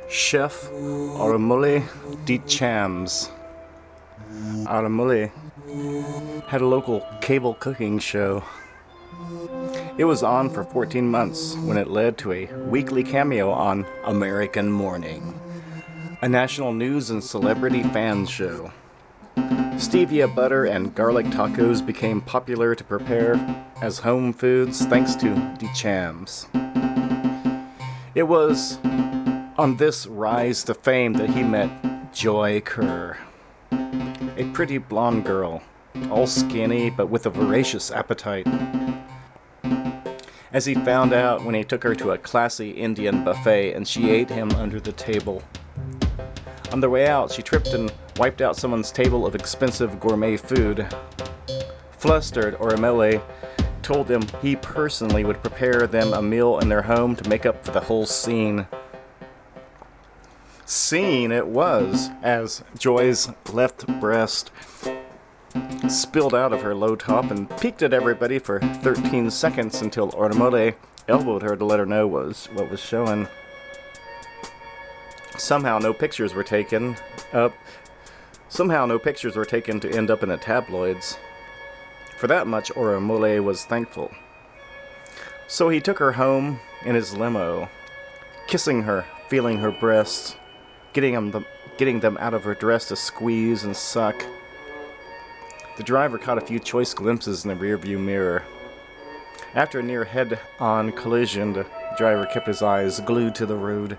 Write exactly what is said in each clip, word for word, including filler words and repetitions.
Chef Aramule Deschamps. Aramule had a local cable cooking show. It was on for fourteen months when it led to a weekly cameo on American Morning, a national news and celebrity fan show. Stevia butter and garlic tacos became popular to prepare as home foods thanks to Deschamps. It was on this rise to fame that he met Joy Kerr, a pretty blonde girl, all skinny but with a voracious appetite. As he found out when he took her to a classy Indian buffet and she ate him under the table. On their way out, she tripped and wiped out someone's table of expensive gourmet food. Flustered, Aramule told them he personally would prepare them a meal in their home to make up for the whole scene. Scene it was, as Joy's left breast spilled out of her low top and peeked at everybody for thirteen seconds until Aramule elbowed her to let her know was what was showing. Somehow no pictures were taken up. Somehow no pictures were taken to end up in the tabloids. For that much, Aramule was thankful. So he took her home in his limo, kissing her, feeling her breasts, getting them, the, getting them out of her dress to squeeze and suck. The driver caught a few choice glimpses in the rearview mirror. After a near head-on collision, the driver kept his eyes glued to the road.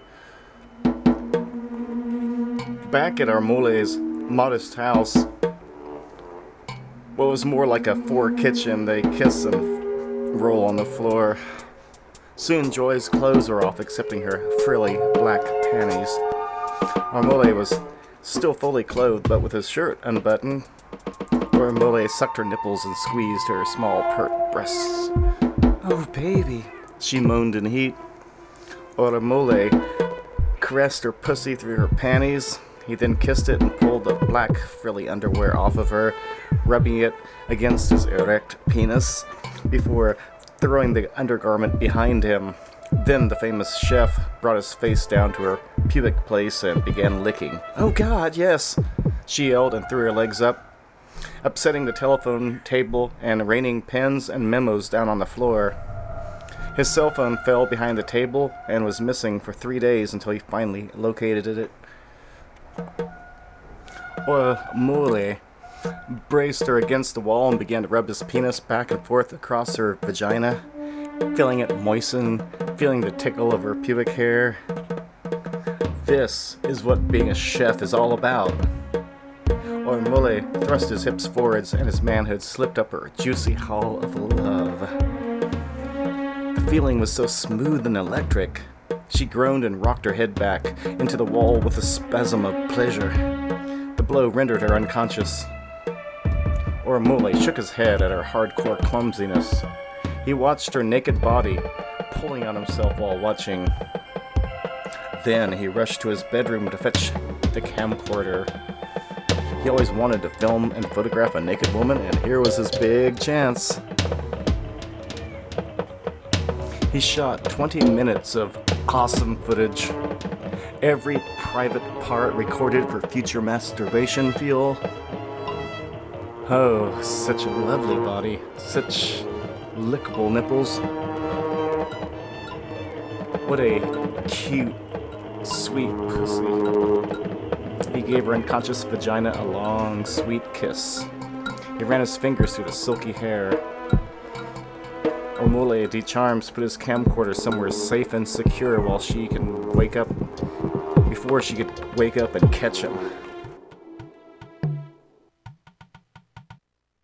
Back at Aramule's modest house, what was more like a four-kitchen, they kiss and roll on the floor. Soon Joy's clothes were off, excepting her frilly black panties. Aramule was still fully clothed, but with his shirt unbuttoned. Aramule sucked her nipples and squeezed her small pert breasts. "Oh, baby," she moaned in heat. Aramule caressed her pussy through her panties. He then kissed it and pulled the black frilly underwear off of her, rubbing it against his erect penis before throwing the undergarment behind him. Then the famous chef brought his face down to her pubic place and began licking. "Oh God, yes!" she yelled and threw her legs up, upsetting the telephone table and raining pens and memos down on the floor. His cell phone fell behind the table and was missing for three days until he finally located it. Aramule braced her against the wall and began to rub his penis back and forth across her vagina, feeling it moisten, feeling the tickle of her pubic hair. This is what being a chef is all about. Aramule thrust his hips forwards and his manhood slipped up her juicy hall of love. The feeling was so smooth and electric. She groaned and rocked her head back into the wall with a spasm of pleasure. The blow rendered her unconscious. Aramule shook his head at her hardcore clumsiness. He watched her naked body, pulling on himself while watching. Then he rushed to his bedroom to fetch the camcorder. He always wanted to film and photograph a naked woman, and here was his big chance. He shot twenty minutes of awesome footage. Every private part recorded for future masturbation fuel. Oh, such a lovely body. Such lickable nipples. What a cute, sweet pussy. He gave her unconscious vagina a long, sweet kiss. He ran his fingers through the silky hair. Aramule Deschamps put his camcorder somewhere safe and secure while she can wake up, before she could wake up and catch him.